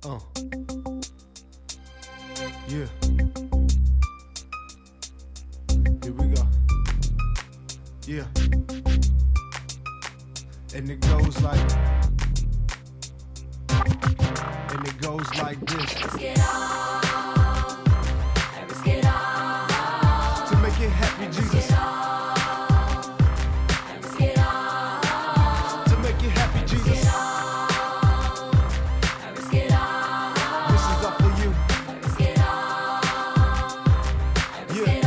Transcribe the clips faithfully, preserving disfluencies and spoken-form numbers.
Uh. Yeah. Here we go. Yeah. And it goes like, and it goes like this. Risk it all, I risk it all, To make it happy, risk Jesus. it all, I risk it all, To make it happy, risk it Jesus. all, I risk it all, This is all for you. I risk it all, I risk Yeah. it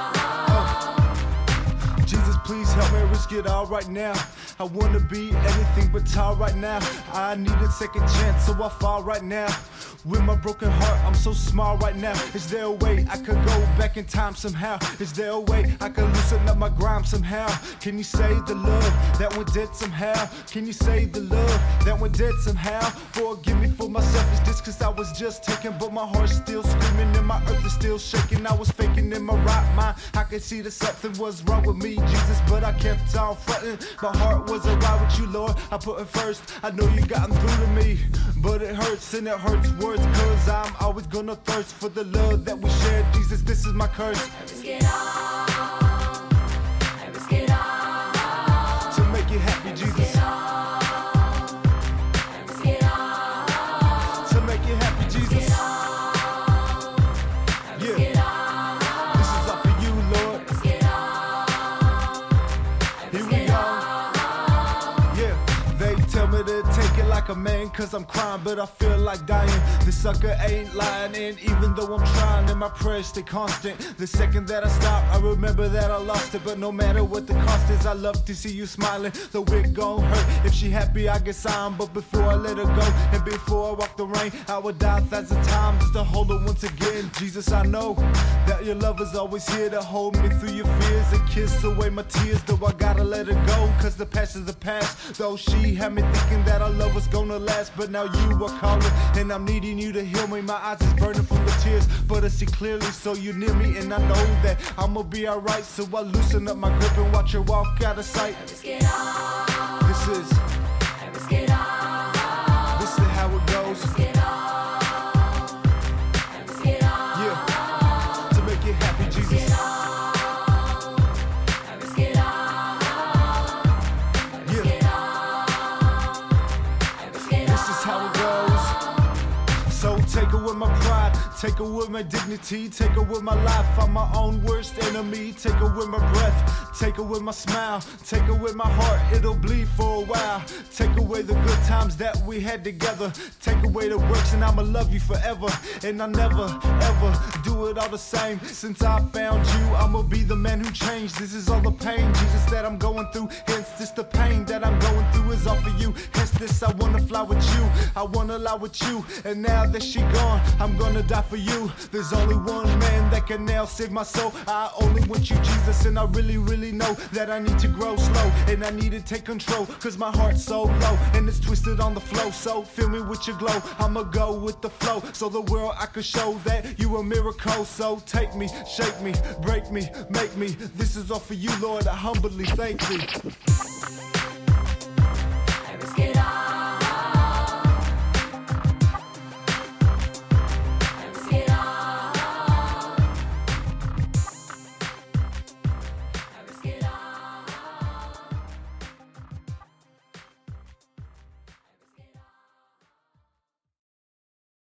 all. Uh. Jesus, please help me risk it all right now. I wanna be anything but tall right now. I need a second chance, so I fall right now. With my broken heart, I'm so small right now. Is there a way I could go back in time somehow? Is there a way I could loosen up my grime somehow? Can you save the love that went dead somehow? Can you save the love that went dead somehow? Forgive me for my selfishness, cause I was just taken, but my heart's still screaming and my earth is still shaking. I was faking in my right mind. I could see that something was wrong with me, Jesus, but I kept on fronting. My heart was alright with you, Lord. I put it first. I know you gotten through to me, but it hurts and it hurts worse. Cause I'm always gonna thirst for the love that we share. Jesus, this is my curse. I risk it all, I risk it all, To make you happy, risk Jesus. it all, I risk it all, To make you happy, risk it Jesus. all, I risk Yeah. it all, This is all for you, Lord. risk it all, I Here risk we it go. all. Yeah, they tell me to take it like a man, cause I'm crying, but I feel like dying. The sucker ain't lying, and even though I'm trying, and my prayers stay constant. The second that I stop, I remember that I lost it. But no matter what the cost is, I love to see you smiling. Though it gon' hurt, if she happy, I guess I'm. But before I let her go, and before I walk the rain, I would die a thousand times just to hold her once again. Jesus, I know that your love is always here to hold me through your fears and kiss away my tears. Though I gotta let her go, cause the past is the past. Though she had me thinking that our love was gonna last, but now you are calling, and I'm needing you to heal me. My eyes is burning from the tears, but I see clearly, so you near me, and I know that I'ma be alright. So I loosen up my grip and watch her walk out of sight. I risk it all, This is, I risk it all, this is how it goes. risk it all, I risk it all, Yeah, to make it happy, risk it Jesus. all, I risk it all, risk Yeah, it all, I risk it this is how it goes. So take her with my pride, take her with my dignity, take her with my life. I'm my own worst enemy. Take her with my breath, take her with my smile, take her with my heart. It'll bleed for a while. Take away the good times that we had together. Take away the works and I'ma love you forever. And I never ever do it all the same. Since I found you, I'ma be the man who changed. This is all the pain, Jesus, that I'm going through. Hence this the pain that I'm going through is all for you. Hence this I wanna fly with you, I wanna lie with you. And now that she gone, I'm gonna die for you. There's only one man that can now save my soul. I only want you, Jesus, and I really, really know that I need to grow slow, and I need to take control, cause my heart's so low, and it's twisted on the flow. So fill me with your glow, I'ma go with the flow, so the world I could show that you a miracle. So take me, shake me, break me, make me. This is all for you, Lord, I humbly thank thee.